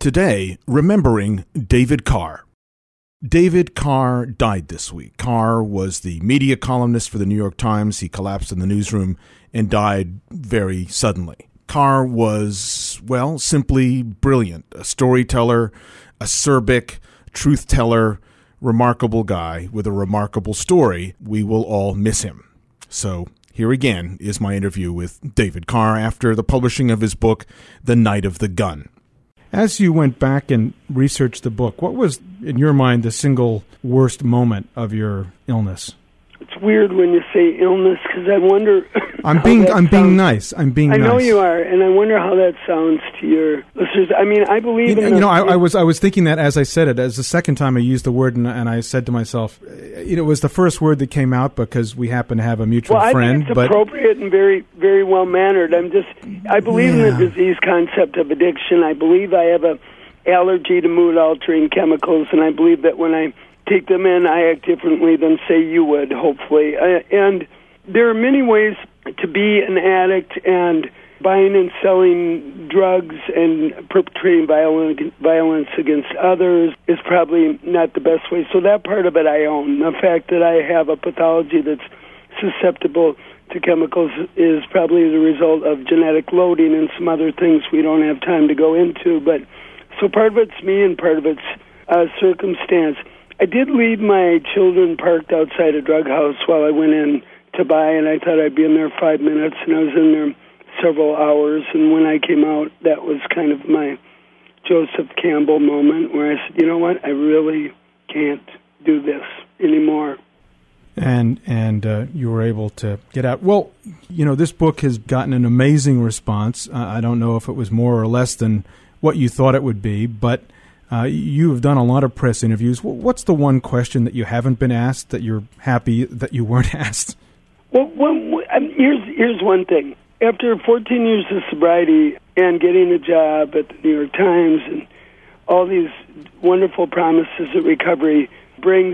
Today, remembering David Carr. David Carr died this week. Carr was the media columnist for the New York Times. He collapsed in the newsroom and died very suddenly. Carr was, well, simply brilliant. A storyteller, acerbic, truth-teller, remarkable guy with a remarkable story. We will all miss him. So here again is my interview with David Carr after the publishing of his book, The Night of the Gun. As you went back and researched the book, what was, in your mind, the single worst moment of your illness? It's weird when you say illness because I wonder. I'm being nice. I know you are, and I wonder how that sounds to your listeners. I mean, I believe in. I was thinking that as I said it, as the second time I used the word, and I said to myself, it was the first word that came out because we happen to have a mutual friend. I think it's appropriate and very, very well mannered. I believe in the disease concept of addiction. I believe I have a allergy to mood altering chemicals, and I believe that when I take them in, I act differently than, say, you would, hopefully. And there are many ways to be an addict, and buying and selling drugs and perpetrating violence against others is probably not the best way. So that part of it I own. The fact that I have a pathology that's susceptible to chemicals is probably the result of genetic loading and some other things we don't have time to go into. But so part of it's me and part of it's circumstance. I did leave my children parked outside a drug house while I went in to buy, and I thought I'd be in there 5 minutes, and I was in there several hours, and when I came out, that was kind of my Joseph Campbell moment where I said, you know what, I really can't do this anymore. And you were able to get out. Well, you know, this book has gotten an amazing response. I don't know if it was more or less than what you thought it would be, but you have done a lot of press interviews. What's the one question that you haven't been asked that you're happy that you weren't asked? Well, here's one thing. After 14 years of sobriety and getting a job at the New York Times and all these wonderful promises that recovery brings,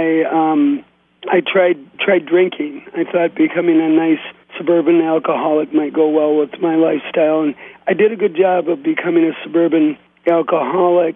I tried drinking. I thought becoming a nice suburban alcoholic might go well with my lifestyle, and I did a good job of becoming a suburban alcoholic,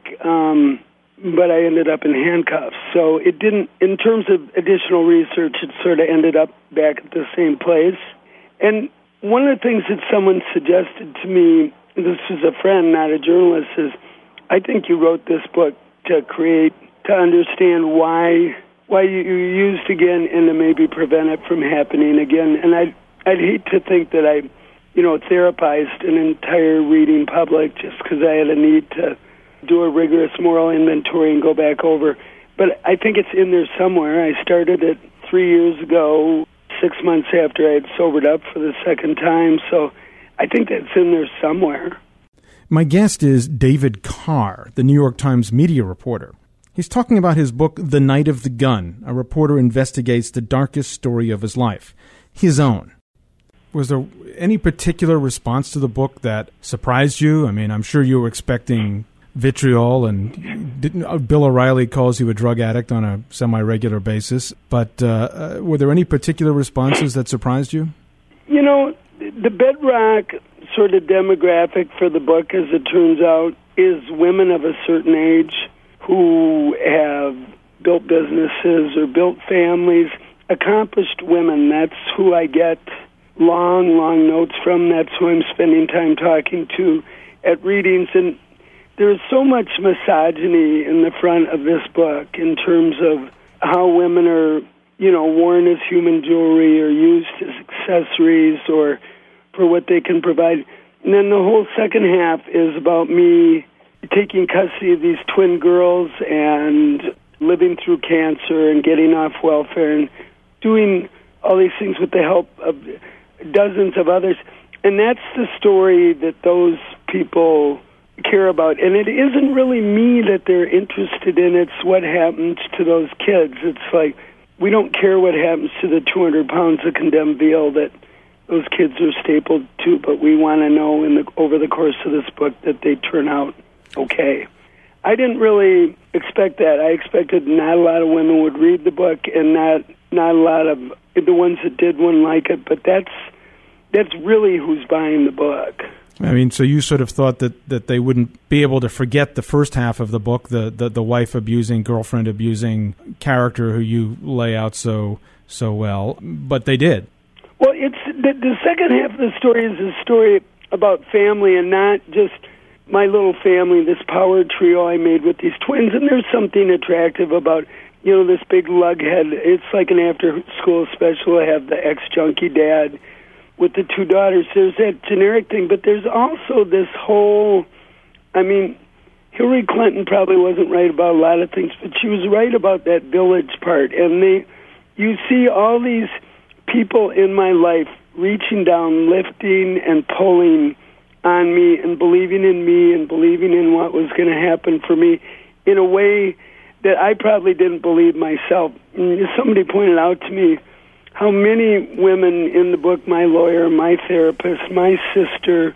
but I ended up in handcuffs. So it didn't, in terms of additional research, it sort of ended up back at the same place. And one of the things that someone suggested to me, this is a friend, not a journalist, is I think you wrote this book to understand why you used again and to maybe prevent it from happening again. And I'd hate to think that I therapized an entire reading public just because I had a need to do a rigorous moral inventory and go back over. But I think it's in there somewhere. I started it 3 years ago, 6 months after I had sobered up for the second time. So I think that's in there somewhere. My guest is David Carr, the New York Times media reporter. He's talking about his book, The Night of the Gun. A reporter investigates the darkest story of his life, his own. Was there any particular response to the book that surprised you? I mean, I'm sure you were expecting vitriol, and Bill O'Reilly calls you a drug addict on a semi-regular basis. But were there any particular responses that surprised you? You know, the bedrock sort of demographic for the book, as it turns out, is women of a certain age who have built businesses or built families, accomplished women. That's who I get long notes from. That's who I'm spending time talking to at readings. And there's so much misogyny in the front of this book in terms of how women are, worn as human jewelry or used as accessories or for what they can provide. And then the whole second half is about me taking custody of these twin girls and living through cancer and getting off welfare and doing all these things with the help of dozens of others. And that's the story that those people care about. And it isn't really me that they're interested in. It's what happens to those kids. It's like, we don't care what happens to the 200 pounds of condemned veal that those kids are stapled to, but we want to know over the course of this book that they turn out okay. I didn't really expect that. I expected not a lot of women would read the book, and not a lot of the ones that did wouldn't like it. But that's really who's buying the book. I mean, so you sort of thought that they wouldn't be able to forget the first half of the book, the wife abusing, girlfriend abusing character who you lay out so well, but they did. Well, it's the second half of the story is a story about family and not just my little family, this power trio I made with these twins. And there's something attractive about, this big lughead. It's like an after-school special. I have the ex-junkie dad with the two daughters. There's that generic thing, but there's also this whole, Hillary Clinton probably wasn't right about a lot of things, but she was right about that village part. And you see all these people in my life reaching down, lifting and pulling on me and believing in what was going to happen for me in a way that I probably didn't believe myself. And somebody pointed out to me how many women in the book, my lawyer, my therapist, my sister,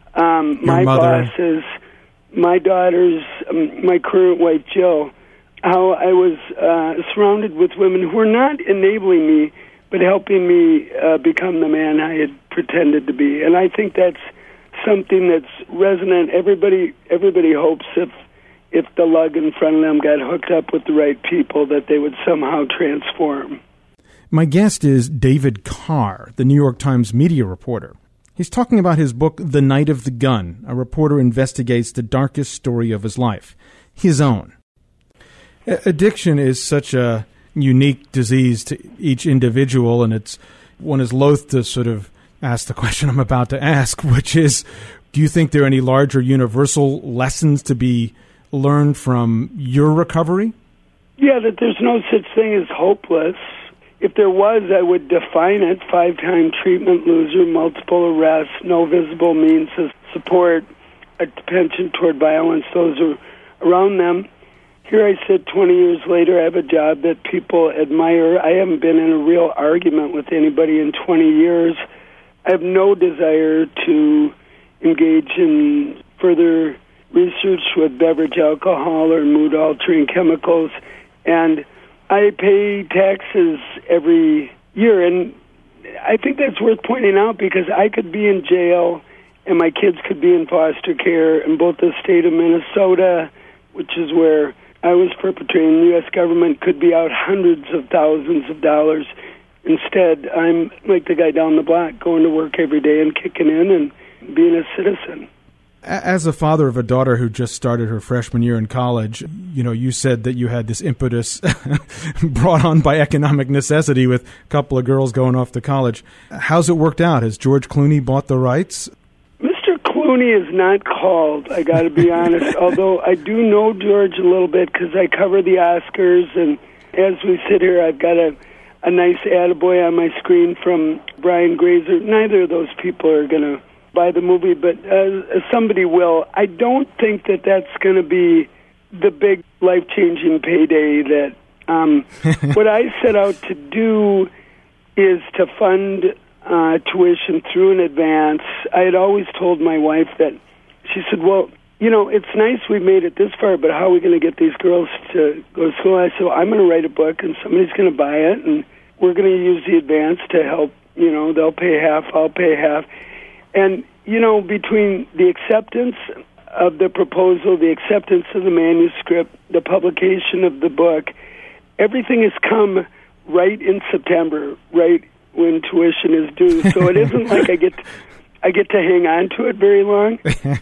my bosses, my daughters, my current wife, Jill, how I was surrounded with women who were not enabling me, but helping me become the man I had pretended to be. And I think that's something that's resonant. Everybody hopes if the lug in front of them got hooked up with the right people, that they would somehow transform. My guest is David Carr, the New York Times media reporter. He's talking about his book, The Night of the Gun. A reporter investigates the darkest story of his life, his own. Addiction is such a unique disease to each individual, and one is loath to sort of ask the question I'm about to ask, which is, do you think there are any larger universal lessons to be learned from your recovery? Yeah, that there's no such thing as hopeless. If there was, I would define it: 5-time treatment loser, multiple arrests, no visible means of support, a penchant toward violence, those are around them. Here I sit 20 years later, I have a job that people admire. I haven't been in a real argument with anybody in 20 years. I have no desire to engage in further research with beverage alcohol or mood-altering chemicals. And I pay taxes every year. And I think that's worth pointing out because I could be in jail and my kids could be in foster care in both the state of Minnesota, which is where I was perpetrating. The U.S. government could be out hundreds of thousands of dollars. Instead, I'm like the guy down the block, going to work every day and kicking in and being a citizen. As a father of a daughter who just started her freshman year in college, you said that you had this impetus brought on by economic necessity with a couple of girls going off to college. How's it worked out? Has George Clooney bought the rights? Mr. Clooney is not called, I got to be honest, although I do know George a little bit because I cover the Oscars, and as we sit here, I've got a nice attaboy on my screen from Brian Grazer. Neither of those people are going to buy the movie, but somebody will. I don't think that that's going to be the big life-changing payday that what I set out to do is to fund tuition through an advance. I had always told my wife that, she said, well, it's nice we've made it this far, but how are we going to get these girls to go to school? I said, well, I'm going to write a book, and somebody's going to buy it, and we're going to use the advance to help. They'll pay half, I'll pay half. And, between the acceptance of the proposal, the acceptance of the manuscript, the publication of the book, everything has come right in September, right when tuition is due. So it isn't like I get to hang on to it very long.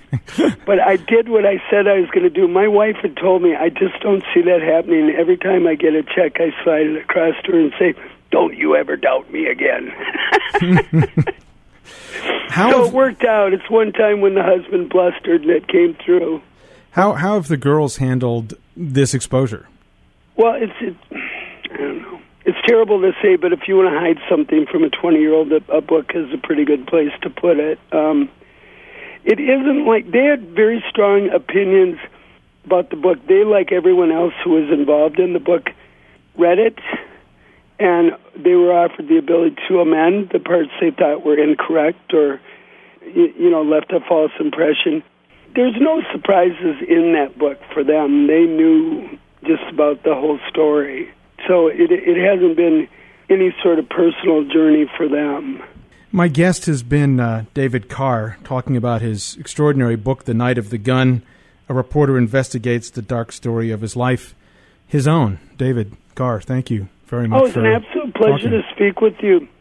But I did what I said I was going to do. My wife had told me, I just don't see that happening. Every time I get a check, I slide it across to her and say, don't you ever doubt me again. So it worked out. It's one time when the husband blustered and it came through. How have the girls handled this exposure? Well, I don't know. It's terrible to say, but if you want to hide something from a 20-year-old, a book is a pretty good place to put it. It isn't like they had very strong opinions about the book. They, like everyone else who was involved in the book, read it, and they were offered the ability to amend the parts they thought were incorrect or, left a false impression. There's no surprises in that book for them. They knew just about the whole story. So it hasn't been any sort of personal journey for them. My guest has been David Carr, talking about his extraordinary book, The Night of the Gun. A reporter investigates the dark story of his life, his own. David Carr, thank you very much. Oh, it's an absolute pleasure to speak with you.